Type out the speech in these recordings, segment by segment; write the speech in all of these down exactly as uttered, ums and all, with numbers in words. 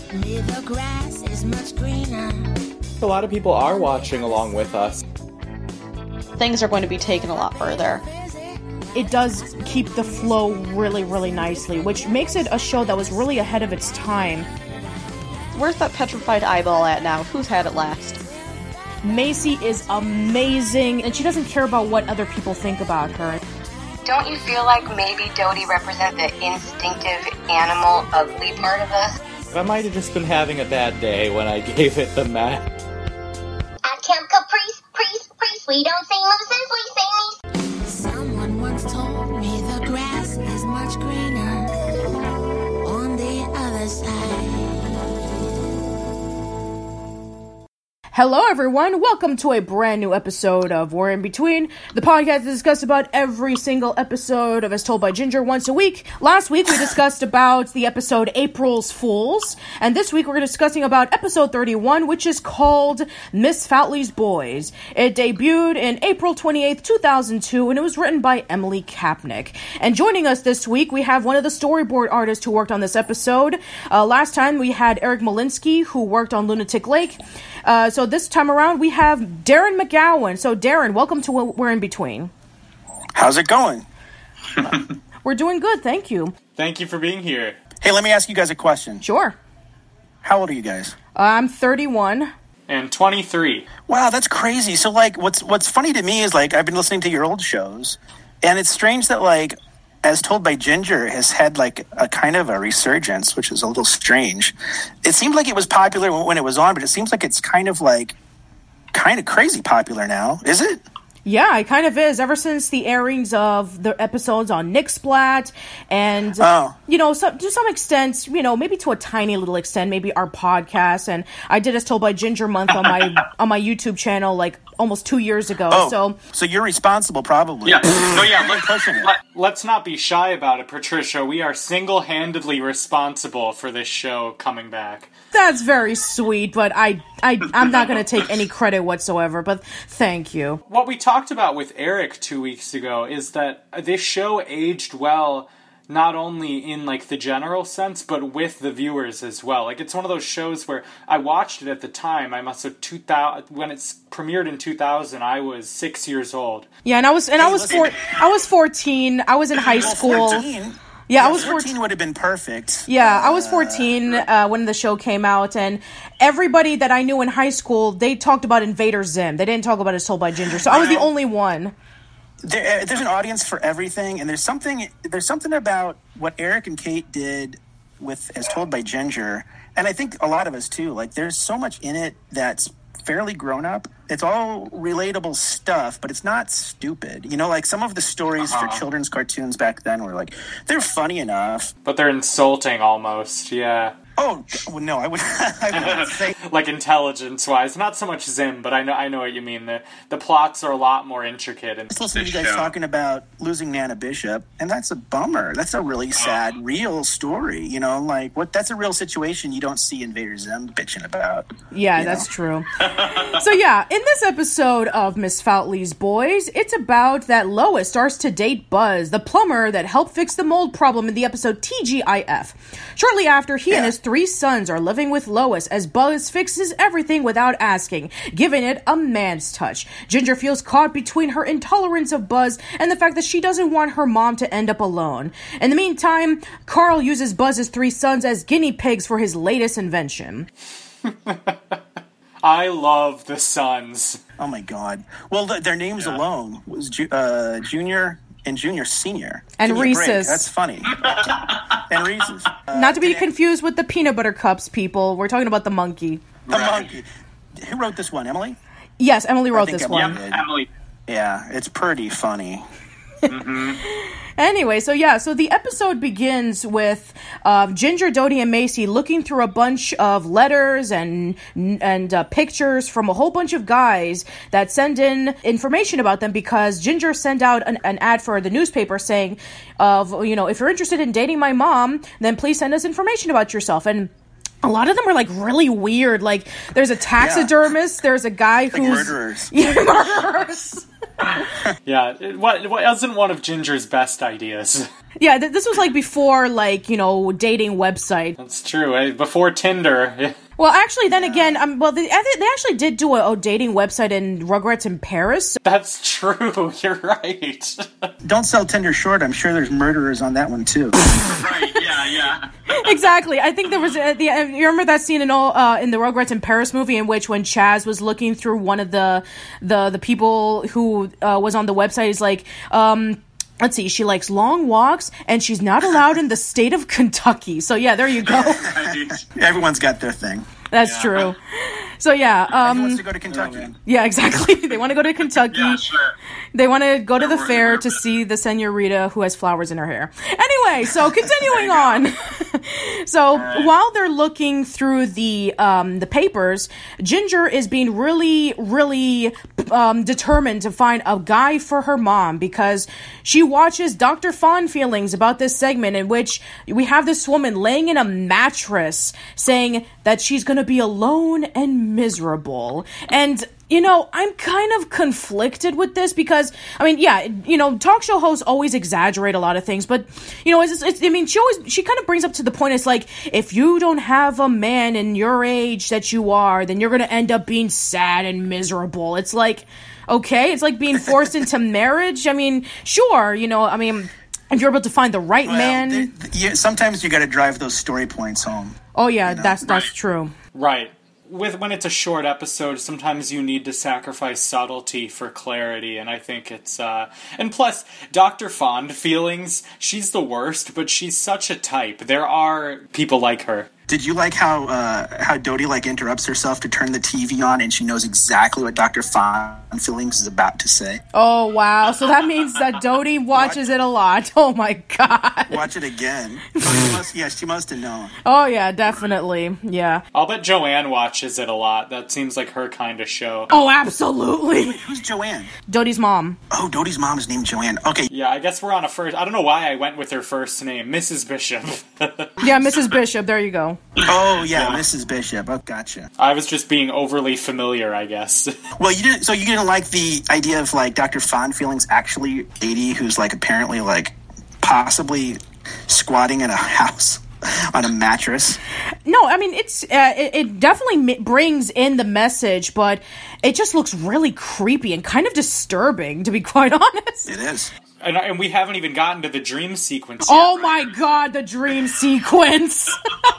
The grass is much greener. A lot of people are watching along with us. Things are going to be taken a lot further. It does keep the flow really, really nicely, which makes it a show that was really ahead of its time. Where's that petrified eyeball at now? Who's had it last? Macy is amazing, and she doesn't care about what other people think about her. Don't you feel like maybe Dodie represents the instinctive, animal, ugly part of us? I might have just been having a bad day when I gave it the meh. At Camp Caprice, priest, priest, we don't sing mooses, we sing these. Someone once told me the grass is much greener on the other side. Hello everyone, welcome to a brand new episode of War in Between, the podcast that discusses about every single episode of As Told by Ginger once a week. Last week we discussed about the episode April's Fools, and this week we're discussing about episode thirty-one, which is called Miss Foutley's Boys. It debuted in April twenty-eighth, two thousand two, and it was written by Emily Kapnick. And joining us this week, we have one of the storyboard artists who worked on this episode. Uh, last time we had Eric Molinsky, who worked on Lunatic Lake. Uh, so this time around, we have Darren McGowan. So, Darren, welcome to We're in Between. How's it going? uh, we're doing good, thank you. Thank you for being here. Hey, let me ask you guys a question. Sure. How old are you guys? Uh, I'm thirty-one. And twenty-three. Wow, that's crazy. So, like, what's what's funny to me is, like, I've been listening to your old shows, and it's strange that, like, As Told by Ginger has had, like, a kind of a resurgence, which is a little strange. It seemed like it was popular when it was on, but it seems like it's kind of, like, kind of crazy popular now. Is it? Yeah, it kind of is. Ever since the airings of the episodes on Nick Splat and, oh. you know, so, to some extent, you know, maybe to a tiny little extent, maybe our podcast. And I did As Told by Ginger month on my on my YouTube channel, like, almost two years ago. Oh, so so you're responsible, probably. Yeah. No, yeah. Let, pushing it. Let, let's not be shy about it, Patricia. We are single-handedly responsible for this show coming back. That's very sweet, but I, I, I'm not going to take any credit whatsoever, but thank you. What we talked about with Eric two weeks ago is that this show aged well, not only in, like, the general sense, but with the viewers as well. Like, it's one of those shows where I watched it at the time. I must have two thousand when it's premiered in two thousand. I was six years old. Yeah, and I was and hey, I was four, I was fourteen. I was in high school. fourteen? Yeah, yeah, I was fourteen. fourteen. Would have been perfect. Yeah, I was fourteen uh, when the show came out, and everybody that I knew in high school, they talked about Invader Zim. They didn't talk about As Told by Ginger, so I was the only one. There, there's an audience for everything, and there's something there's something about what Eric and Kate did with As Told by Ginger, and I think a lot of us too. Like, there's so much in it that's fairly grown up. It's all relatable stuff, but it's not stupid. You know, like some of the stories uh-huh. for children's cartoons back then were like, they're funny enough, but they're insulting almost. Yeah. Oh well, no, I would. I wouldn't say like intelligence-wise, not so much Zim, but I know I know what you mean. The the plots are a lot more intricate. And just listen to you guys show. talking about losing Nana Bishop, and that's a bummer. That's a really sad, oh. real story. You know, like what? That's a real situation you don't see Invader Zim bitching about. Yeah, that's know? true. So yeah, in this episode of Miss Foutley's Boys, it's about that Lois starts to date Buzz, the plumber that helped fix the mold problem in the episode T G I F. Shortly after, he yeah. and his three sons are living with Lois as Buzz fixes everything without asking, giving it a man's touch. Ginger feels caught between her intolerance of Buzz and the fact that she doesn't want her mom to end up alone. In the meantime, Carl uses Buzz's three sons as guinea pigs for his latest invention. I love the sons. Oh my god. Well, th- their names yeah. alone was Ju- uh, Junior and Junior Senior. And Reese's. That's funny. And Reese's. Uh, Not to be confused with the peanut butter cups, people. We're talking about the monkey. The right. monkey. Who wrote this one, Emily? Yes, Emily wrote this Emily one. Did. Emily. Yeah, it's pretty funny. Mm-hmm. Anyway, so yeah, so the episode begins with uh, Ginger, Dodie, and Macy looking through a bunch of letters and and uh, pictures from a whole bunch of guys that send in information about them because Ginger sent out an, an ad for the newspaper saying, of you know, if you're interested in dating my mom, then please send us information about yourself. And a lot of them are like really weird. Like there's a taxidermist, yeah. there's a guy like who's murderers. Yeah, murderers. Yeah, it, what, it wasn't one of Ginger's best ideas. Yeah, th- this was like before, like, you know, dating website. That's true. Eh? Before Tinder. Well, actually, then again, um, well, they, they actually did do a, a dating website in Rugrats in Paris. That's true. You're right. Don't sell Tinder short. I'm sure there's murderers on that one too. Right? Yeah, yeah. Exactly. I think there was uh, the. Uh, you remember that scene in all uh, in the Rugrats in Paris movie in which when Chaz was looking through one of the the the people who uh, was on the website, he's like, um. Let's see, she likes long walks, and she's not allowed in the state of Kentucky. So, yeah, there you go. Everyone's got their thing. That's yeah. true. So, yeah. Um, Who wants to go to Kentucky? Oh, yeah, exactly. They want to go to Kentucky. Yeah, sure. They want to go to the fair to see the senorita who has flowers in her hair. Anyway, so continuing on. So right. while they're looking through the um, the papers, Ginger is being really, really um, determined to find a guy for her mom because she watches Doctor Fond Feelings about this segment in which we have this woman laying in a mattress saying that she's going to be alone and miserable. And you know, I'm kind of conflicted with this because, I mean, yeah, you know, talk show hosts always exaggerate a lot of things, but, you know, it's, it's, I mean, she always, she kind of brings up to the point, it's like, if you don't have a man in your age that you are, then you're going to end up being sad and miserable. It's like, okay, it's like being forced into marriage. I mean, sure, you know, I mean, if you're able to find the right well, man. They, they, yeah, sometimes you got to drive those story points home. Oh, yeah, you know? that's, that's right. true. Right. With when it's a short episode, sometimes you need to sacrifice subtlety for clarity, and I think it's uh and plus Doctor Fond Feelings, she's the worst, but she's such a type. There are people like her. Did you like how uh, how Dodie like interrupts herself to turn the T V on and she knows exactly what Doctor Fond Feelings is about to say? Oh, wow. So that means that Dodie watches it a lot. Oh, my God. Watch it again. Oh, she must, yeah, she must have known. Oh, yeah, definitely. Yeah. I'll bet Joanne watches it a lot. That seems like her kind of show. Oh, absolutely. Wait, who's Joanne? Dodie's mom. Oh, Dodie's mom is named Joanne. Okay. Yeah, I guess we're on a first... I don't know why I went with her first name. Missus Bishop. Yeah, Missus Bishop. There you go. Oh, yeah, yeah, Missus Bishop. Oh, gotcha. I was just being overly familiar, I guess. Well, you didn't. So you didn't like the idea of like Doctor Fond Feelings actually a lady who's like apparently like possibly squatting in a house on a mattress. No, I mean it's uh, it, it definitely m- brings in the message, but it just looks really creepy and kind of disturbing, to be quite honest. It is. And, and we haven't even gotten to the dream sequence yet. Oh my God, the dream sequence!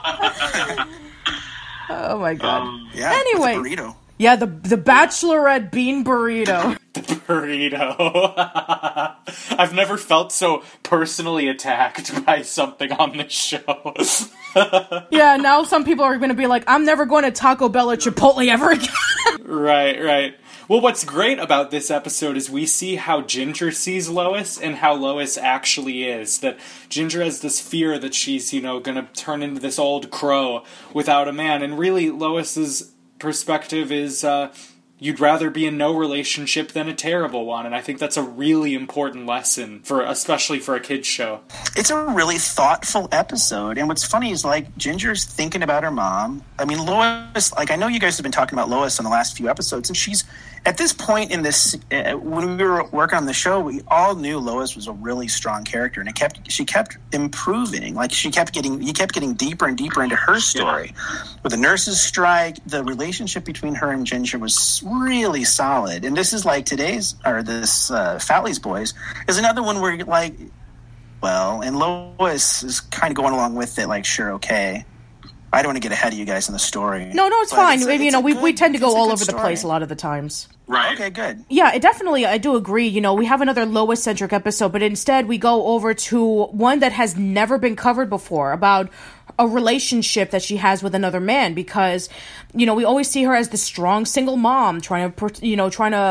Oh my God. Um, Yeah. Anyway. With a burrito. Yeah, the the Bachelorette bean burrito. The burrito. I've never felt so personally attacked by something on this show. Yeah, now some people are going to be like, I'm never going to Taco Bell or Chipotle ever again. Right, right. Well, what's great about this episode is we see how Ginger sees Lois and how Lois actually is. That Ginger has this fear that she's, you know, gonna turn into this old crow without a man. And really, Lois's perspective is, uh, you'd rather be in no relationship than a terrible one. And I think that's a really important lesson, for especially for a kid's show. It's a really thoughtful episode. And what's funny is, like, Ginger's thinking about her mom. I mean, Lois, like, I know you guys have been talking about Lois in the last few episodes, and she's, at this point in this, uh, when we were working on the show, we all knew Lois was a really strong character, and it kept, she kept improving. Like, she kept getting, you kept getting deeper and deeper into her story. Yeah. With the nurses' strike, the relationship between her and Ginger was really solid. And this is like today's, or this uh, Fowley's Boys is another one where, like, well, and Lois is kind of going along with it, like, sure, okay. I don't want to get ahead of you guys in the story. No, no, it's but fine. It's a, you it's know, we good, we tend to go all over story. the place a lot of the times. Right. Okay, good. Yeah, it definitely, I do agree. You know, we have another Lois-centric episode, but instead we go over to one that has never been covered before, about a relationship that she has with another man, because, you know, we always see her as the strong single mom trying to, you know, trying to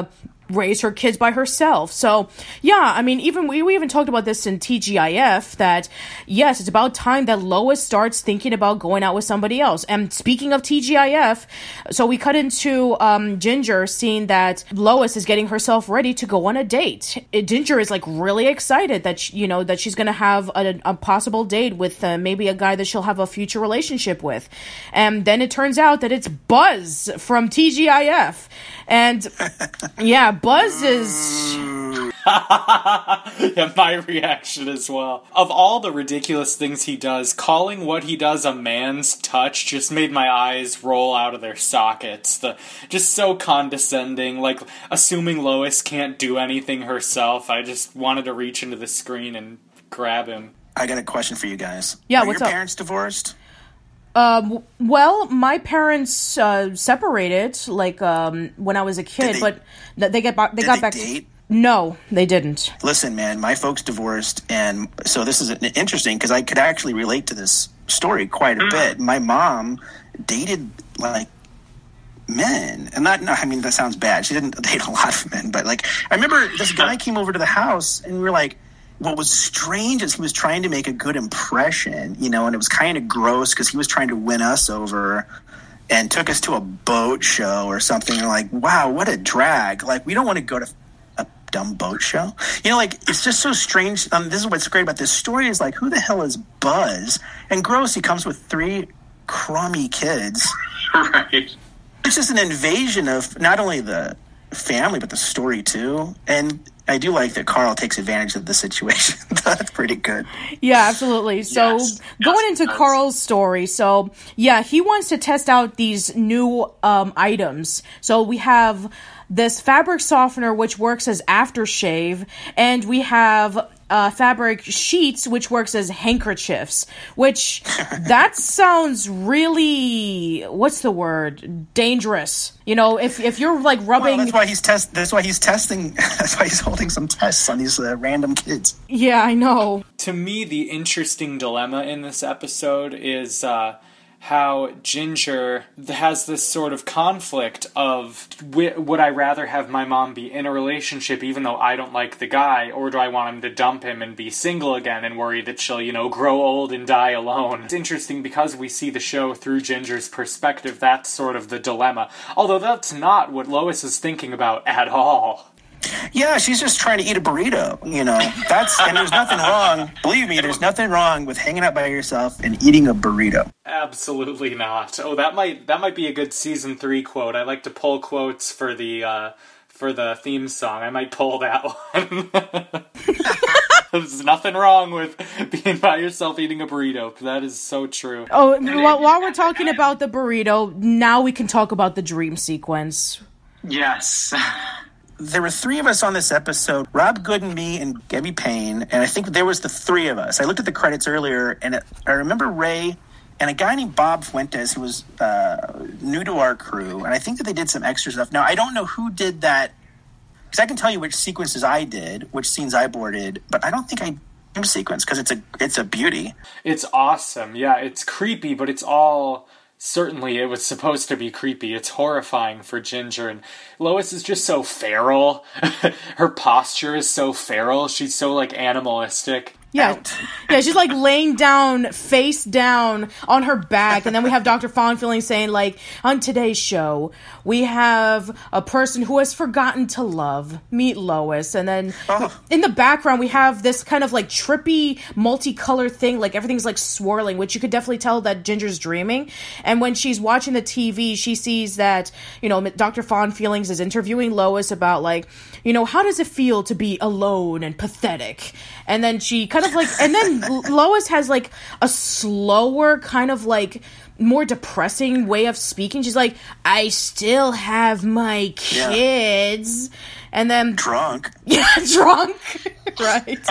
raise her kids by herself. So, yeah, I mean, even we, we even talked about this in T G I F, that, yes, it's about time that Lois starts thinking about going out with somebody else. And speaking of T G I F, so we cut into um, Ginger seeing that Lois is getting herself ready to go on a date. It, Ginger is, like, really excited that, she, you know, that she's going to have a, a possible date with uh, maybe a guy that she'll have a future relationship with. And then it turns out that it's Buzz from T G I F. And, yeah, Buzz is... Yeah, my reaction as well. Of all the ridiculous things he does, calling what he does a man's touch just made my eyes roll out of their sockets. The just so condescending, like assuming Lois can't do anything herself. I just wanted to reach into the screen and grab him. I got a question for you guys. Yeah, Are what's your up? parents divorced? Um, well, my parents uh, separated, like, um, when I was a kid, they- but th- they get back. They Did got they back. date? No, they didn't. Listen, man, my folks divorced, and so this is interesting because I could actually relate to this story quite a bit. My mom dated, like, men, and not, no, I mean, that sounds bad. She didn't date a lot of men, but, like, I remember this guy came over to the house, and we were like, what was strange is he was trying to make a good impression, you know, and it was kind of gross because he was trying to win us over and took us to a boat show or something. And we're like, wow, what a drag. Like, we don't want to go to a dumb boat show. You know, like, it's just so strange. Um, this is what's great about this story is, like, who the hell is Buzz? And gross, he comes with three crummy kids. Right. It's just an invasion of not only the family, but the story, too. And I do like that Carl takes advantage of the situation. That's pretty good. Yeah, absolutely. So Yes, going yes, into yes. Carl's story, so yeah, he wants to test out these new um, items. So we have this fabric softener, which works as aftershave, and we have uh, fabric sheets, which works as handkerchiefs, which that sounds really, what's the word? Dangerous. You know, if if you're like rubbing... Well, that's why he's test. That's why he's testing. That's why he's holding some tests on these uh, random kids. Yeah, I know. To me, the interesting dilemma in this episode is uh, how Ginger has this sort of conflict of, w- would I rather have my mom be in a relationship even though I don't like the guy, or do I want him to dump him and be single again and worry that she'll, you know, grow old and die alone? It's interesting because we see the show through Ginger's perspective. That's sort of the dilemma. Although that's not what Lois is thinking about at all. Yeah, she's just trying to eat a burrito, you know. That's and there's nothing wrong. Believe me, there's nothing wrong with hanging out by yourself and eating a burrito. Absolutely not. Oh, that might that might be a good season three quote. I like to pull quotes for the uh, for the theme song. I might pull that one. There's nothing wrong with being by yourself eating a burrito. That is so true. Oh, while, while we're talking about the burrito, now we can talk about the dream sequence. Yes. There were three of us on this episode, Rob Good and me and Gabby Payne, and I think there was the three of us. I looked at the credits earlier, and it, I remember Ray and a guy named Bob Fuentes, who was uh, new to our crew, and I think that they did some extra stuff. Now, I don't know who did that, because I can tell you which sequences I did, which scenes I boarded, but I don't think I dream sequence, because it's a, it's a beauty. It's awesome. Yeah, it's creepy, but it's all... Certainly, it was supposed to be creepy. It's horrifying for Ginger, and Lois is just so feral. Her posture is so feral. She's so, like, animalistic. Yeah, yeah, she's like laying down, face down on her back, and then we have Doctor Fawnfeeling saying, like, on today's show, we have a person who has forgotten to love. Meet Lois, and then Oh. in the background we have this kind of like trippy, multicolored thing, like everything's like swirling, which you could definitely tell that Ginger's dreaming. And when she's watching the T V, she sees that, you know, Doctor Fawnfeelings is interviewing Lois about, like, you know, how does it feel to be alone and pathetic? And then she kind of like, and then Lois has like a slower, kind of like more depressing way of speaking. She's like, I still have my kids. Yeah. And then drunk. Yeah, drunk. Right.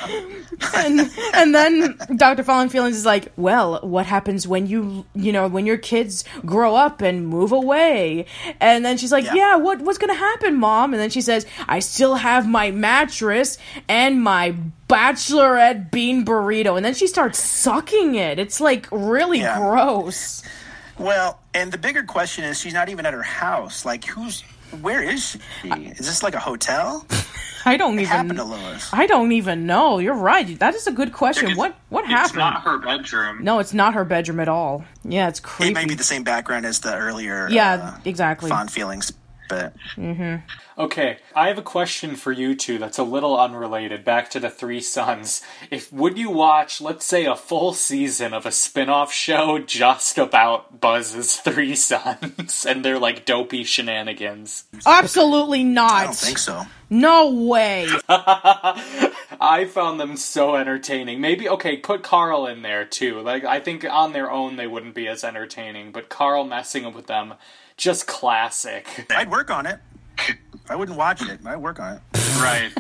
and and then Doctor Fallen Feelings is like, well, what happens when you, you know, when your kids grow up and move away? And then she's like, yeah, yeah what what's going to happen, Mom? And then she says, I still have my mattress and my bachelorette bean burrito. And then she starts sucking it. It's like really yeah. gross. Well, and the bigger question is, she's not even at her house. Like, who's Where is she? Is this like a hotel? I don't What even. happened to Lois? I don't even know. You're right. That is a good question. It's- What what It's happened? not her bedroom. No, it's not her bedroom at all. Yeah, it's creepy. It might be the same background as the earlier Yeah, uh, exactly. fond feelings, but Okay, I have a question for you two that's a little unrelated. Back to the Three Sons. If would you watch, let's say, a full season of a spin-off show just about Buzz's three sons and their like dopey shenanigans? Absolutely not. I don't think so. No way. I found them so entertaining. Maybe okay, put Carl in there too. Like I think on their own they wouldn't be as entertaining, but Carl messing with them, just classic. I'd work on it. I wouldn't watch it. I'd work on it. Right.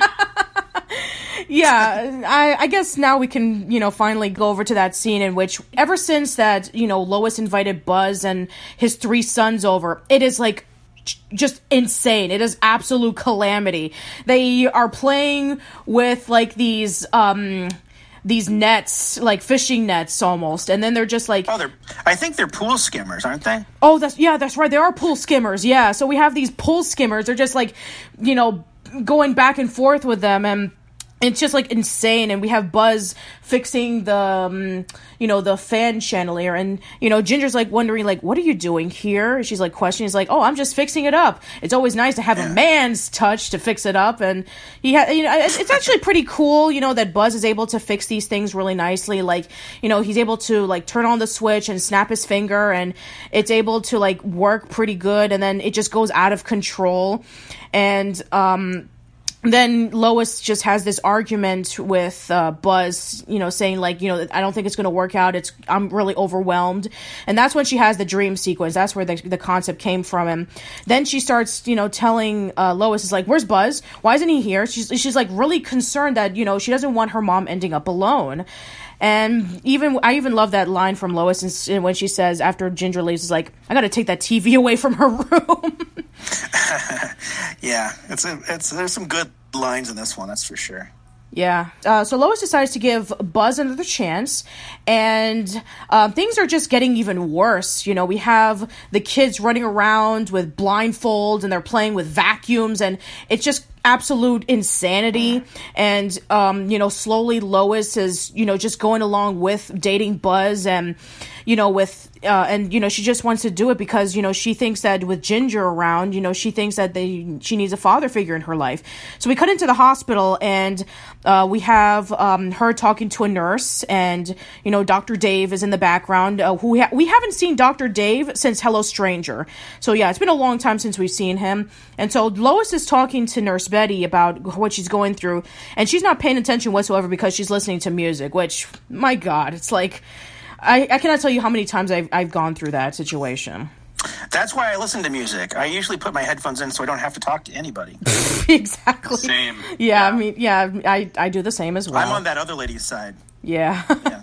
Yeah, I, I guess now we can, you know, finally go over to that scene in which, ever since that, you know, Lois invited Buzz and his three sons over, it is like j- just insane. It is absolute calamity. They are playing with like these, um, these nets, like fishing nets almost, and then they're just like, Oh, they're. I think they're pool skimmers, aren't they? oh, that's, yeah, that's right, they are pool skimmers, yeah. So we have these pool skimmers, they're just like, you know, going back and forth with them, and it's just like insane. And we have Buzz fixing the um, you know, the fan chandelier, and you know, Ginger's like wondering like, what are you doing here? She's like questioning. He's like, oh, I'm just fixing it up. It's always nice to have a man's touch to fix it up. And he had, you know, it's, it's actually pretty cool, you know, that Buzz is able to fix these things really nicely. Like, you know, he's able to like turn on the switch and snap his finger, and it's able to like work pretty good, and then it just goes out of control. And um then Lois just has this argument with uh, Buzz, you know, saying like, you know, I don't think it's going to work out. It's I'm really overwhelmed. And that's when she has the dream sequence. That's where the, the concept came from. And then she starts, you know, telling uh, Lois, is like, where's Buzz? Why isn't he here? She's, she's like really concerned that, you know, she doesn't want her mom ending up alone. And even I even love that line from Lois when she says after Ginger leaves, is like, I got to take that T V away from her room. Yeah, it's a, it's there's some good lines in this one, that's for sure. Yeah. Uh, so Lois decides to give Buzz another chance, and um, things are just getting even worse. You know, we have the kids running around with blindfolds, and they're playing with vacuums, and it's just absolute insanity. And, um, you know, slowly Lois is, you know, just going along with dating Buzz, and, you know, with, uh, and, you know, she just wants to do it because, you know, she thinks that with Ginger around, you know, she thinks that they, she needs a father figure in her life. So we cut into the hospital, and, uh, we have, um, her talking to a nurse, and, you know, Doctor Dave is in the background, uh, who ha- we haven't seen Doctor Dave since Hello Stranger. So yeah, it's been a long time since we've seen him. And so Lois is talking to Nurse Betty about what she's going through, and she's not paying attention whatsoever because she's listening to music, which, my God, it's like, I, I cannot tell you how many times I've, I've gone through that situation. That's why I listen to music. I usually put my headphones in so I don't have to talk to anybody. Exactly. Same. Yeah, I mean, yeah, I, I do the same as well. I'm on that other lady's side. Yeah.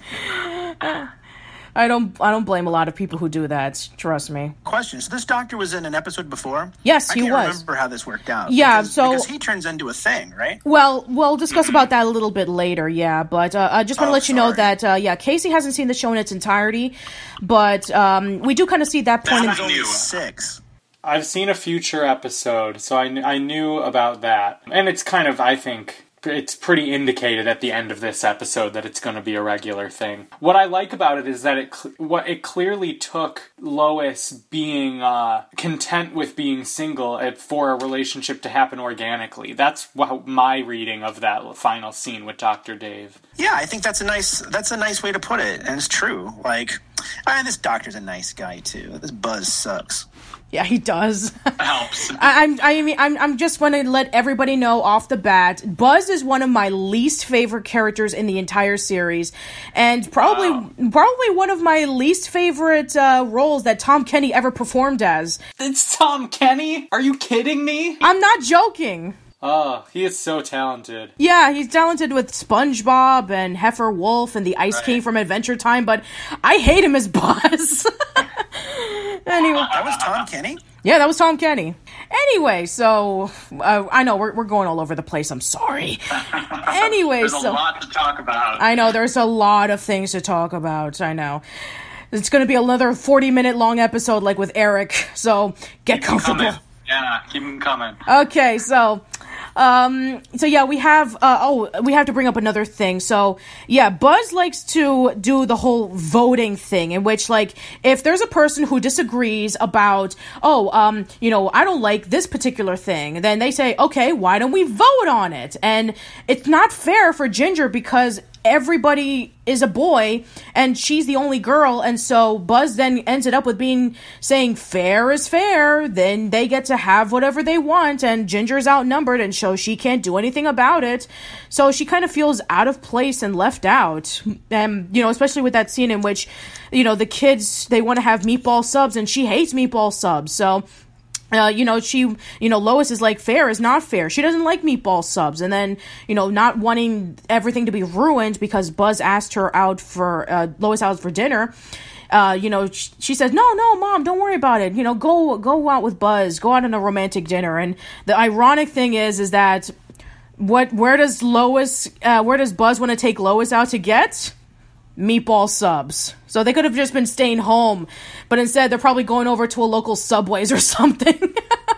Yeah. I don't I don't blame a lot of people who do that, trust me. Question. So this doctor was in an episode before? Yes, I he can't was. remember how this worked out. Yeah, because, so- because he turns into a thing, right? Well, we'll discuss about that a little bit later, yeah. But uh, I just want to Oh, let you know sorry. that, uh, yeah, Casey hasn't seen the show in its entirety, but um, we do kind of see that point. That in- I knew. Six. I've seen a future episode, so I, kn- I knew about that. And it's kind of, I think, it's pretty indicated at the end of this episode that it's going to be a regular thing. What I like about it is that it cl- what it clearly took Lois being uh, content with being single uh, for a relationship to happen organically. That's wh- my reading of that final scene with Doctor Dave. Yeah, I think that's a nice that's a nice way to put it, and it's true. Like, and this doctor's a nice guy too. This Buzz sucks. Yeah, he does. Helps. I, I'm, I mean, I'm, I'm just want to let everybody know off the bat, Buzz is one of my least favorite characters in the entire series, and probably, Wow. probably one of my least favorite uh, roles that Tom Kenny ever performed as. It's Tom Kenny? Are you kidding me? I'm not joking. Oh, he is so talented. Yeah, he's talented with SpongeBob and Heifer Wolf and the Ice Right. King from Adventure Time, but I hate him as Buzz. Anyway, That was Tom Kenny? yeah, that was Tom Kenny. Anyway, so uh, I know we're we're going all over the place. I'm sorry. Anyway, There's so a lot to talk about. I know there's a lot of things to talk about. I know. It's going to be another forty minute long episode like with Eric, so get comfortable. Coming. Yeah, keep them coming. Okay, so, um, so yeah, we have, uh, oh, we have to bring up another thing. So, yeah, Buzz likes to do the whole voting thing in which, like, if there's a person who disagrees about, oh, um, you know, I don't like this particular thing, then they say, okay, why don't we vote on it? And it's not fair for Ginger because everybody is a boy and she's the only girl, and so Buzz then ends it up with being saying fair is fair, then they get to have whatever they want, and Ginger's outnumbered and so she can't do anything about it. So she kind of feels out of place and left out. And you know, especially with that scene in which, you know, the kids, they want to have meatball subs and she hates meatball subs. So Uh, you know, she, you know, Lois is like, fair is not fair. She doesn't like meatball subs. And then, you know, not wanting everything to be ruined because Buzz asked her out for, uh, Lois out for dinner. Uh, you know, she, she says, no, no, Mom, don't worry about it. You know, go, go out with Buzz, go out on a romantic dinner. And the ironic thing is, is that what, where does Lois, uh, where does Buzz want to take Lois out to get? Meatball subs. So they could have just been staying home, but instead they're probably going over to a local Subways or something.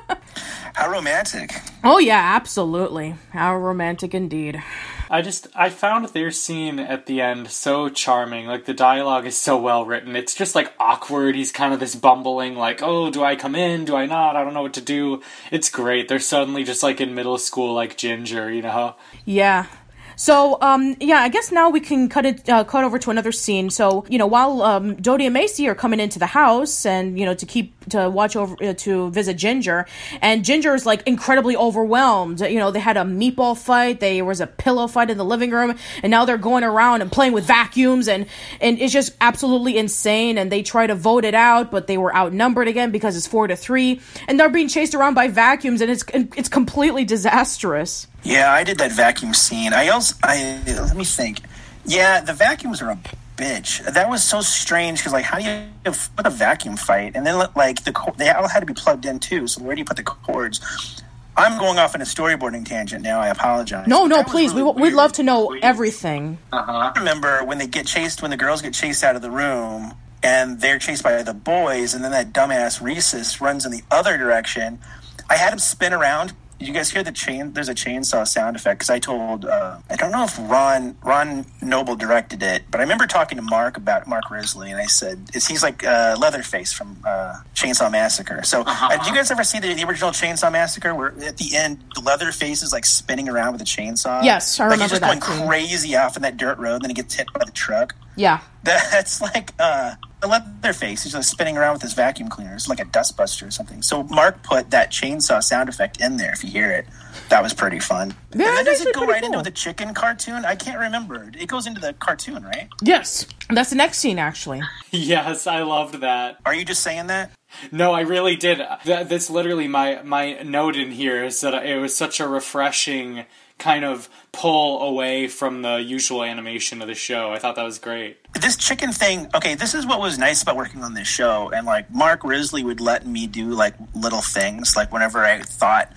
How romantic. Oh yeah, absolutely. How romantic indeed. I just, I found their scene at the end so charming. Like, the dialogue is so well written. It's just, like, awkward. He's kind of this bumbling, like, oh, do I come in? Do I not? I don't know what to do. It's great. They're suddenly just, like, in middle school, like Ginger, you know? Yeah. So, um, yeah, I guess now we can cut it, uh, cut over to another scene. So, you know, while, um, Dodie and Macy are coming into the house and, you know, to keep, to watch over, uh, to visit Ginger, and Ginger is, like, incredibly overwhelmed. You know, they had a meatball fight, there was a pillow fight in the living room, and now they're going around and playing with vacuums, and, and it's just absolutely insane, and they try to vote it out, but they were outnumbered again because it's four to three, and they're being chased around by vacuums, and it's, it's completely disastrous. Yeah, I did that vacuum scene. I also, I let me think. Yeah, the vacuums are a bitch. That was so strange because, like, how do you put a vacuum fight? And then, like, the they all had to be plugged in too. So where do you put the cords? I'm going off on a storyboarding tangent now. I apologize. No, no, That was please. really we we'd love to know Please. everything. Uh-huh. I remember when they get chased, when the girls get chased out of the room, and they're chased by the boys, and then that dumbass Rhesus runs in the other direction. I had him spin around. Did you guys hear the chain? There's a chainsaw sound effect because I told, uh, I don't know if Ron Ron Noble directed it, but I remember talking to Mark about Mark Risley, and I said, it's, he's like uh, Leatherface from uh, Chainsaw Massacre. So uh-huh. uh, did you guys ever see the, the original Chainsaw Massacre where at the end, the Leatherface is like spinning around with a chainsaw? Yes, I like, remember that. He's just going scene. crazy off in that dirt road, and then he gets hit by the truck. Yeah. That's like uh, a Leatherface. He's just spinning around with his vacuum cleaner. It's like a dustbuster or something. So Mark put that chainsaw sound effect in there. If you hear it, that was pretty fun. Yeah, and then does it go right cool. into the chicken cartoon? I can't remember. It goes into the cartoon, right? Yes. That's the next scene, actually. Yes, I loved that. Are you just saying that? No, I really did. That, that's literally my, my note in here, is that it was such a refreshing kind of pull away from the usual animation of the show. I thought that was great. This chicken thing, okay, this is what was nice about working on this show. And, like, Mark Risley would let me do, like, little things. Like, whenever I thought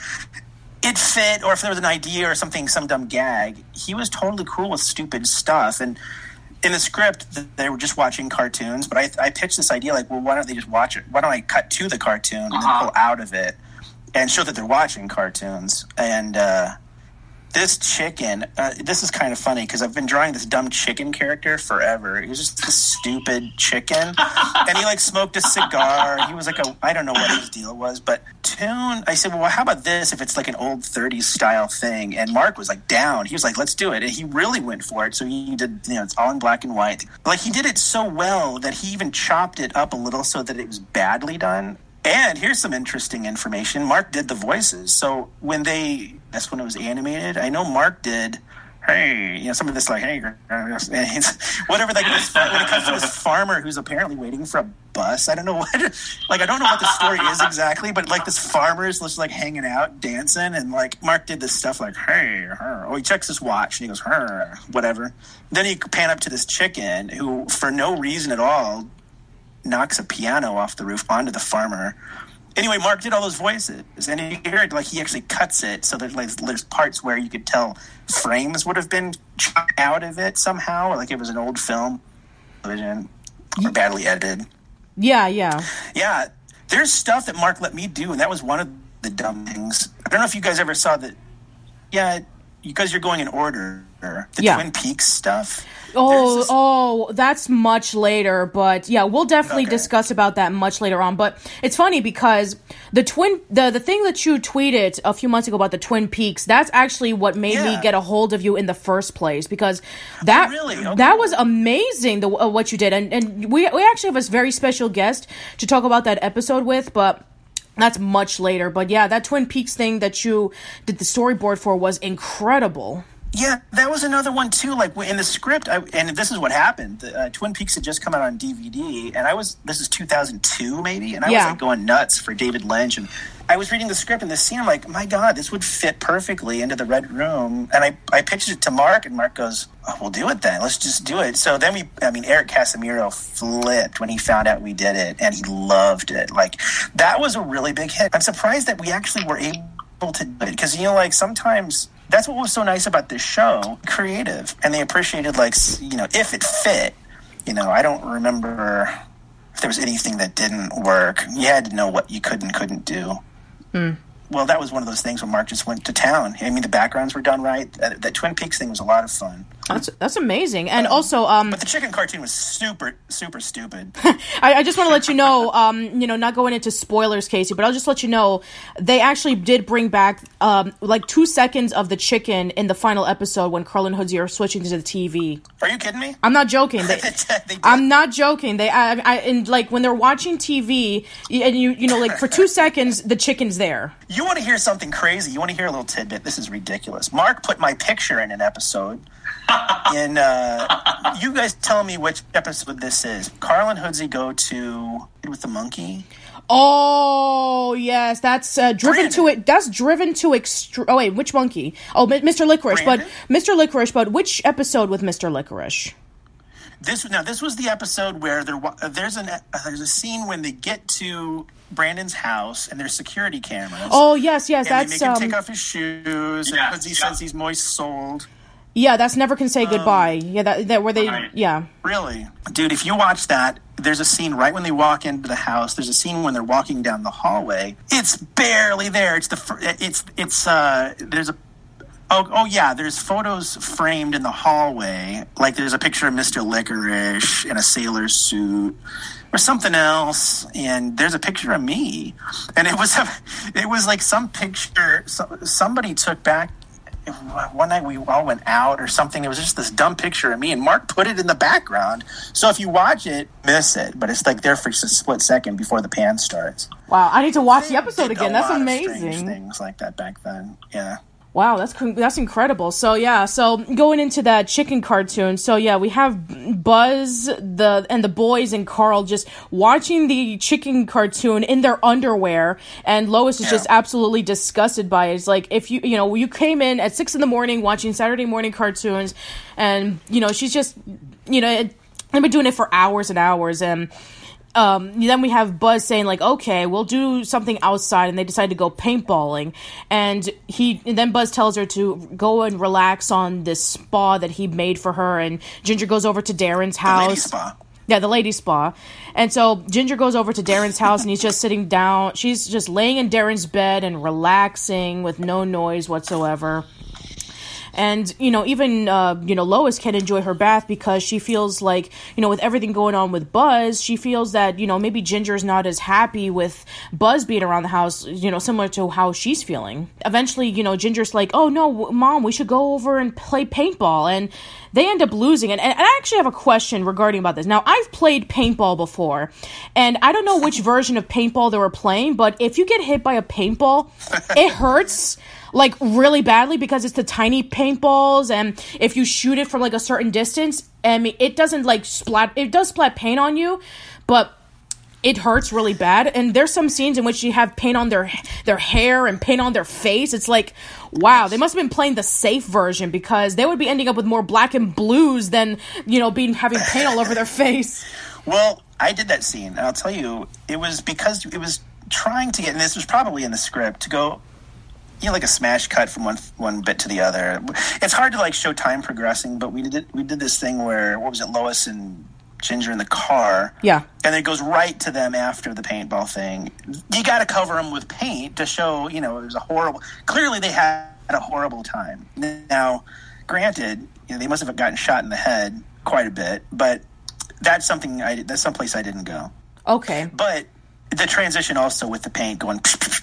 it fit, or if there was an idea or something, some dumb gag, he was totally cool with stupid stuff. And in the script, they were just watching cartoons, but I, I pitched this idea, like, well, why don't they just watch it? Why don't I cut to the cartoon and Uh-huh. then pull out of it and show that they're watching cartoons? And uh, this chicken, uh, this is kind of funny because I've been drawing this dumb chicken character forever. He was just this stupid chicken, and he, like, smoked a cigar. He was like a, I don't know what his deal was, but Toon, I said, well, how about this if it's like an old thirties style thing? And Mark was like down. He was like, let's do it. And he really went for it. So he did, you know, it's all in black and white. Like, he did it so well that he even chopped it up a little so that it was badly done. And here's some interesting information. Mark did the voices. So when they, that's when it was animated, I know Mark did, hey, you know, some of this, like, hey, and he's, whatever, like, this, when it comes to this farmer who's apparently waiting for a bus. I don't know what, like, I don't know what the story is exactly, but, like, this farmer is just, like, hanging out, dancing, and, like, Mark did this stuff like, hey, her. Oh, he checks his watch, and he goes, her, whatever. Then he pan up to this chicken who, for no reason at all, knocks a piano off the roof onto the farmer. Anyway, Mark did all those voices, and you hear it, like, he actually cuts it, so there's, like, there's parts where you could tell frames would have been chopped out of it somehow, like it was an old film, television, or badly edited. Yeah, yeah. Yeah, there's stuff that Mark let me do, and that was one of the the dumb things. I don't know if you guys ever saw the. Yeah, because you're going in order. The Yeah. Twin Peaks stuff. Oh, There's this- oh, that's much later, but yeah, we'll definitely Okay. discuss about that much later on. But it's funny because the twin, the the thing that you tweeted a few months ago about the Twin Peaks, that's actually what made me Yeah. get a hold of you in the first place, because that really? Okay. that was amazing, the uh, what you did, and and we we actually have a very special guest to talk about that episode with, but. That's much later, but yeah, that Twin Peaks thing that you did the storyboard for was incredible. Yeah, that was another one too. Like in the script, I, and this is what happened. The, uh, Twin Peaks had just come out on D V D, and I was. This is two thousand two, maybe, and I Yeah. was like going nuts for David Lynch. And I was reading the script and the scene. I'm like, my God, this would fit perfectly into the Red Room. And I, I pitched it to Mark, and Mark goes, oh, "We'll do it then. Let's just do it." So then we, I mean, Eric Casimiro flipped when he found out we did it, and he loved it. Like that was a really big hit. I'm surprised that we actually were able to do it because you know, like sometimes. That's what was so nice about this show, creative. And they appreciated, like, you know, if it fit, you know, I don't remember if there was anything that didn't work. You had to know what you could and couldn't do. Mm. Well, that was one of those things when Mark just went to town. I mean, the backgrounds were done right. That, that Twin Peaks thing was a lot of fun. That's that's amazing, and also, um, But the chicken cartoon was super, super stupid. I, I just want to let you know, um, you know, not going into spoilers, Casey, but I'll just let you know they actually did bring back um, like two seconds of the chicken in the final episode when Carl and Hoodsie are switching to the T V. Are you kidding me? I'm not joking. They, They did. I'm not joking. They, I, I, and like when they're watching T V, and you, you know, like for two seconds, the chicken's there. You want to hear something crazy? You want to hear a little tidbit? This is ridiculous. Mark put my picture in an episode. And uh, you guys tell me which episode this is. Carl and Hoodsie go to with the monkey. Oh yes, that's uh, driven Brandon. to it. That's driven to extr Oh wait, which monkey? Oh, Mi- Mister Licorice. Brandon? But Mister Licorice. But which episode with Mister Licorice? This now this was the episode where there wa- uh, there's an uh, there's a scene when they get to Brandon's house and there's security cameras. Oh yes, yes, and that's they make him um, take off his shoes. Yeah, and Hoodsie yeah. says he's moist souled. yeah, that's Never Can Say Goodbye. yeah, that that where they Right. yeah. Really, dude, if you watch that, there's a scene right when they walk into the house. There's a scene when they're walking down the hallway. It's barely there. It's the fir- it's it's uh there's a oh oh yeah. There's photos framed in the hallway. Like there's a picture of Mister Licorice in a sailor suit or something else, and there's a picture of me, and it was a, it was like some picture so, somebody took back. One night we all went out or something. It was just this dumb picture of me, and Mark put it in the background. So if you watch it, miss it, but it's like there for just a split second before the pan starts. Wow, I need to watch the episode Did again. a That's lot of strange amazing. things like that back then. Yeah. Wow, that's cr- that's incredible. So yeah, so going into that chicken cartoon. So yeah, we have Buzz the and the boys and Carl just watching the chicken cartoon in their underwear, and Lois is Yeah. just absolutely disgusted by it. It's like if you you know you came in at six in the morning watching Saturday morning cartoons, and you know she's just you know it, they've been doing it for hours and hours, and. Um, then we have Buzz saying like, okay, we'll do something outside, and they decide to go paintballing, and he and then Buzz tells her to go and relax on this spa that he made for her, and Ginger goes over to Darren's The house. lady spa. Yeah, the lady spa. And so Ginger goes over to Darren's house, and he's just sitting down. She's just laying in Darren's bed and relaxing with no noise whatsoever. And, you know, even, uh, you know, Lois can enjoy her bath because she feels like, you know, with everything going on with Buzz, she feels that, you know, maybe Ginger's not as happy with Buzz being around the house, you know, similar to how she's feeling. Eventually, you know, Ginger's like, oh, no, w- Mom, we should go over and play paintball. And they end up losing. And, and I actually have a question regarding about this. Now, I've played paintball before, and I don't know which version of paintball they were playing, but if you get hit by a paintball, it hurts. Like really badly because it's the tiny paintballs, and if you shoot it from like a certain distance, I mean, it doesn't like splat. It does splat paint on you, but it hurts really bad. And there's some scenes in which you have paint on their their hair and paint on their face. It's like, wow, they must have been playing the safe version because they would be ending up with more black and blues than you know being having paint all over their face. Well, I did that scene, and I'll tell you, it was because it was trying to get, and this was probably in the script, to go, you know, like a smash cut from one one bit to the other. It's hard to like show time progressing, but we did we did this thing where what was it, Lois and Ginger in the car. Yeah. And it goes right to them after the paintball thing. You got to cover them with paint to show, you know, it was a horrible... Clearly they had a horrible time. Now, granted, you know, they must have gotten shot in the head quite a bit, but that's something I... That's someplace I didn't go. Okay. But the transition also with the paint going...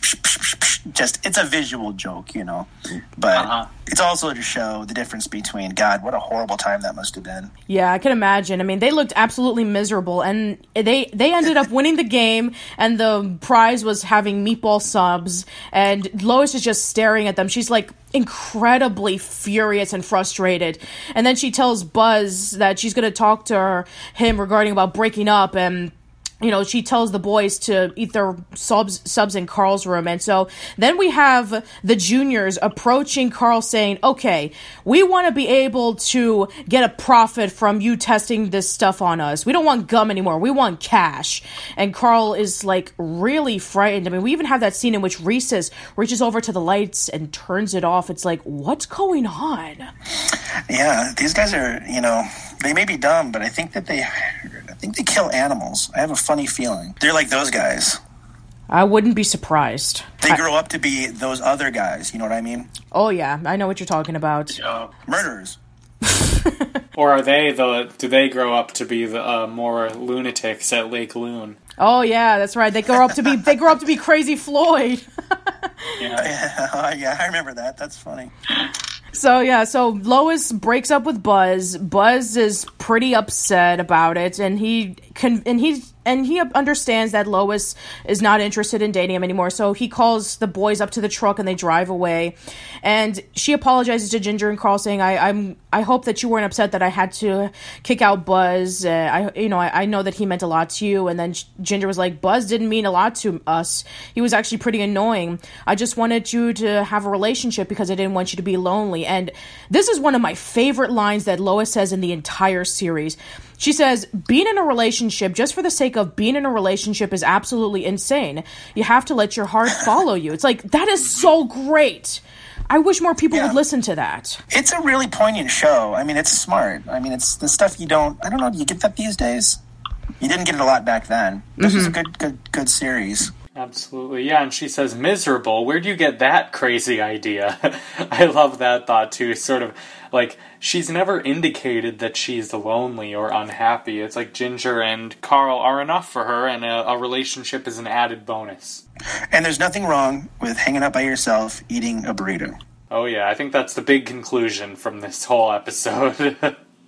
Just, it's a visual joke, you know. But uh-huh. It's also to show the difference between, God, what a horrible time that must have been. Yeah, I can imagine. I mean, they looked absolutely miserable, and they they ended up winning the game, and the prize was having meatball subs, and Lois is just staring at them. She's like incredibly furious and frustrated, and then she tells Buzz that she's going to talk to her, him regarding about breaking up, and you know, she tells the boys to eat their subs, subs in Carl's room. And so then we have the juniors approaching Carl saying, okay, we want to be able to get a profit from you testing this stuff on us. We don't want gum anymore. We want cash. And Carl is like really frightened. I mean, we even have that scene in which Reese's reaches over to the lights and turns it off. It's like, what's going on? Yeah, these guys are, you know, they may be dumb, but I think that they... I think they kill animals. I have a funny feeling. They're like those guys. I wouldn't be surprised. They I- grow up to be those other guys. You know what I mean? Oh, yeah. I know what you're talking about. Yeah. Murderers. Or are they the? Do they grow up to be the uh, more lunatics at Lake Loon? Oh, yeah, that's right. They grow up to be they grow up to be Crazy Floyd. yeah. yeah, I remember that. That's funny. So, yeah, so Lois breaks up with Buzz. Buzz is pretty upset about it, and he can, and he's and he understands that Lois is not interested in dating him anymore. So he calls the boys up to the truck, and they drive away. And she apologizes to Ginger and Carl, saying, "I, I'm, I hope that you weren't upset that I had to kick out Buzz. Uh, I, you know, I, I know that he meant a lot to you." And then Ginger was like, "Buzz didn't mean a lot to us. He was actually pretty annoying. I just wanted you to have a relationship because I didn't want you to be lonely." And this is one of my favorite lines that Lois says in the entire series. She says, being in a relationship just for the sake of being in a relationship is absolutely insane. You have to let your heart follow you. It's like, that is so great. I wish more people yeah. would listen to that. It's a really poignant show. I mean, it's smart. I mean, it's the stuff you don't, I don't know, do you get that these days? You didn't get it a lot back then. This mm-hmm. is a good, good, good series. Absolutely, yeah, and she says, miserable, where'd you get that crazy idea? I love that thought, too, sort of, like, she's never indicated that she's lonely or unhappy. It's like Ginger and Carl are enough for her, and a, a relationship is an added bonus. And there's nothing wrong with hanging out by yourself, eating a burrito. Oh, yeah, I think that's the big conclusion from this whole episode.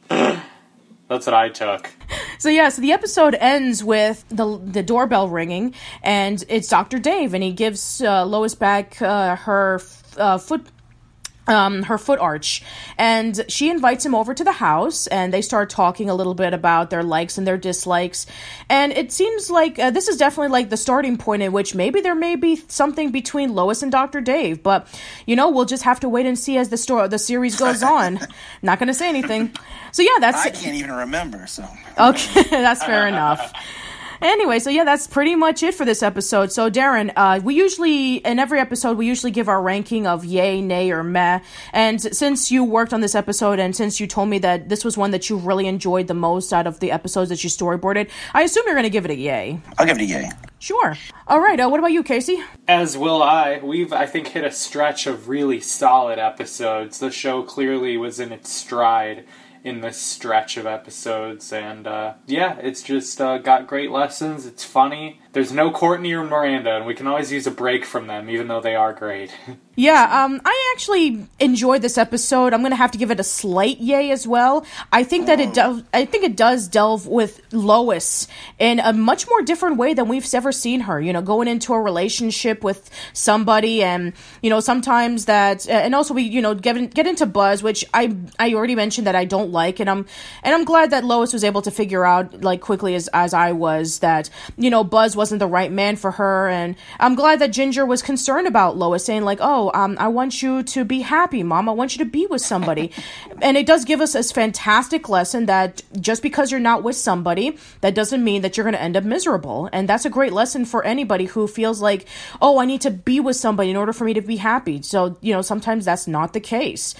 That's what I took. So yeah, so the episode ends with the the doorbell ringing, and it's Doctor Dave, and he gives uh, Lois back uh, her uh, foot. Um, her foot arch, and she invites him over to the house, and they start talking a little bit about their likes and their dislikes, and it seems like uh, this is definitely like the starting point in which maybe there may be something between Lois and Doctor Dave, but you know, we'll just have to wait and see as the story the series goes on. Not gonna say anything. So yeah, that's I can't even remember, so okay. That's fair enough. Anyway, so yeah, that's pretty much it for this episode. So Darren, uh, we usually, in every episode, we usually give our ranking of yay, nay, or meh. And since you worked on this episode, and since you told me that this was one that you really enjoyed the most out of the episodes that you storyboarded, I assume you're going to give it a yay. I'll give it a yay. Sure. All right, uh, what about you, Casey? As will I. We've, I think, hit a stretch of really solid episodes. The show clearly was in its stride in this stretch of episodes, and uh, yeah, it's just uh, got great lessons. It's funny. There's no Courtney or Miranda, and we can always use a break from them, even though they are great. Yeah, um, I actually enjoyed this episode. I'm gonna have to give it a slight yay as well. I think that it does. I think it does delve with Lois in a much more different way than we've ever seen her. You know, going into a relationship with somebody, and you know, sometimes that, and also we, you know, get get into Buzz, which I I already mentioned that I don't like, and I'm and I'm glad that Lois was able to figure out like quickly as as I was that you know Buzz wasn't the right man for her, and I'm glad that Ginger was concerned about Lois, saying like, oh. Um, I want you to be happy, Mom. I want you to be with somebody. And it does give us this fantastic lesson that just because you're not with somebody, that doesn't mean that you're going to end up miserable. And that's a great lesson for anybody who feels like, oh, I need to be with somebody in order for me to be happy. So, you know, sometimes that's not the case.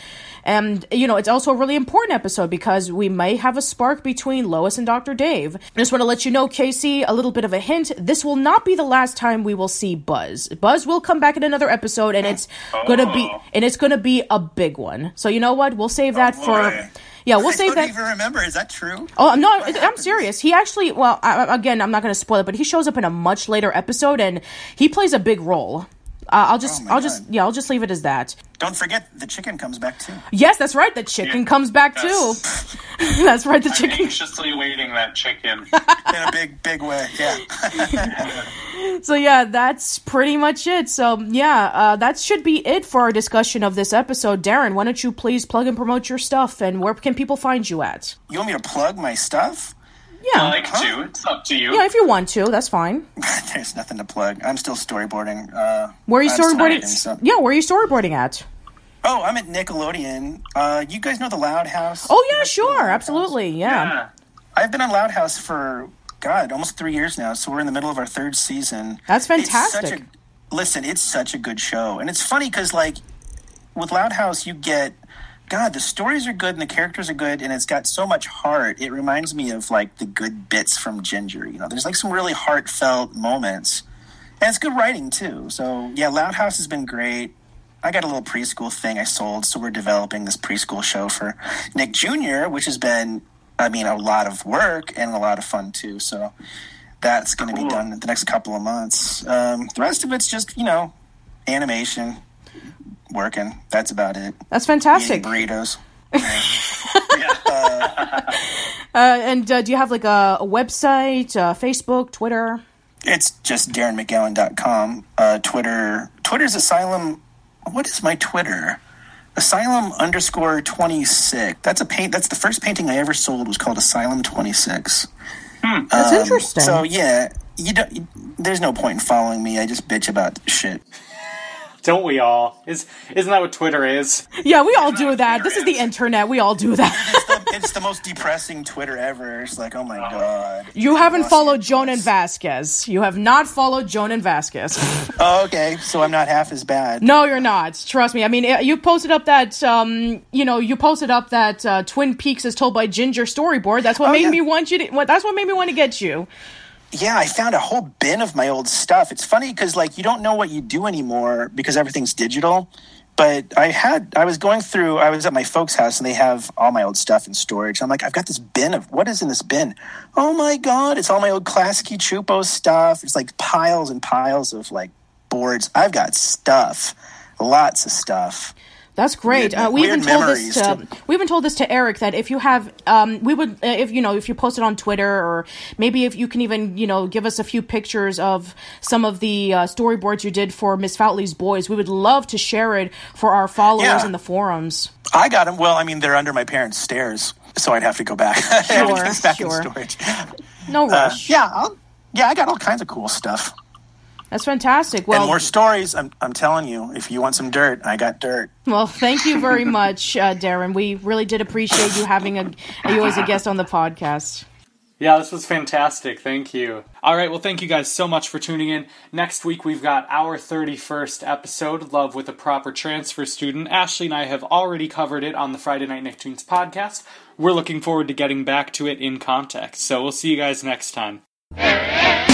And, you know, it's also a really important episode because we may have a spark between Lois and Doctor Dave. I just want to let you know, Casey, a little bit of a hint. This will not be the last time we will see Buzz. Buzz will come back in another episode, and it's oh. gonna be and it's gonna be a big one. So you know what? We'll save that Oh, for. boy. Yeah, we'll I save don't that. even remember. Is that true? Oh, I'm not. I'm serious. He actually, well, I, again, I'm not going to spoil it, but he shows up in a much later episode, and he plays a big role. Uh, I'll just, Oh, my I'll just, God. yeah, I'll just leave it as that. Don't forget the chicken comes back too. Yes, that's right. The chicken Yeah, comes back too. that's- That's right. The I'm chicken. anxiously waiting that chicken. In a big, big way. Yeah. So yeah, that's pretty much it. So yeah, uh, that should be it for our discussion of this episode. Darren, why don't you please plug and promote your stuff, and where can people find you at? You want me to plug my stuff? Yeah, I like to. It's up to you. yeah, if you want to, that's fine. There's nothing to plug. I'm still storyboarding. Uh, Where are you I'm still storyboarding? editing, so- Yeah, where are you storyboarding at? Oh, I'm at Nickelodeon. Uh, you guys know the Loud House? Oh You yeah, guys know the sure, Loud House? absolutely, yeah. Yeah. I've been on Loud House for, God, almost three years now, so we're in the middle of our third season. That's It's fantastic. such a, listen, it's such a good show. And it's funny because, like, with Loud House, you get, God, the stories are good and the characters are good, and it's got so much heart. It reminds me of, like, the good bits from Ginger. You know, there's, like, some really heartfelt moments. And it's good writing, too. So, yeah, Loud House has been great. I got a little preschool thing I sold, so we're developing this preschool show for Nick Junior, which has been, I mean, a lot of work and a lot of fun, too. So that's going to Cool. be done in the next couple of months. Um, the rest of it's just, you know, animation, working. That's about it. That's fantastic. Eating burritos. Uh, and uh, do you have like a, a website, uh, Facebook, Twitter? It's just darren mcgowan dot com. Uh, Twitter. Twitter's Asylum. What is my Twitter? Asylum underscore twenty-six. That's a paint. That's the first painting I ever sold was called Asylum twenty-six. That's interesting. So yeah, you don't. You, there's no point in following me. I just bitch about shit. Don't we all? Is isn't that what Twitter is? yeah, we all do that. This is the internet. We all do that. It's the, it's the most depressing Twitter ever. It's like, oh my god. You haven't Los followed Angeles. Joan and Vasquez. You have not followed Joan and Vasquez. Oh, okay, so I'm not half as bad. No, you're not. Trust me. I mean, you posted up that, um, you know, you posted up that uh, Twin Peaks is told by Ginger storyboard. That's what Oh, made yeah. me want you to. What, that's what made me want to get you. Yeah, I found a whole bin of my old stuff. It's funny because, like, you don't know what you do anymore because everything's digital. But I had, I was going through, I was at my folks' house and they have all my old stuff in storage. I'm like, I've got this bin of, what is in this bin? Oh my God, it's all my old Klasky Chupo stuff. It's like piles and piles of, like, boards. I've got stuff, lots of stuff. That's great. Weird- uh, we weird even told this memories, to too. we even told this to Eric that if you have, um, we would uh, if you know if you post it on Twitter or maybe if you can even you know give us a few pictures of some of the uh, storyboards you did for Miss Foutley's Boys. We would love to share it for our followers Yeah. in the forums. I got them. Well, I mean, they're under my parents' stairs, so I'd have to go back. Sure, Everything's back sure. in storage. No Uh, rush. yeah, I'll, yeah, I got all kinds of cool stuff. That's fantastic. Well, and more stories. I'm, I'm telling you, if you want some dirt, I got dirt. well, thank you very much, uh, Darren. We really did appreciate you having a you as a guest on the podcast. Yeah, this was fantastic. Thank you. All right, well, thank you guys so much for tuning in. Next week, we've got our thirty-first episode, Love with a Proper Transfer Student. Ashley and I have already covered it on the Friday Night Nicktoons podcast. We're looking forward to getting back to it in context. So we'll see you guys next time.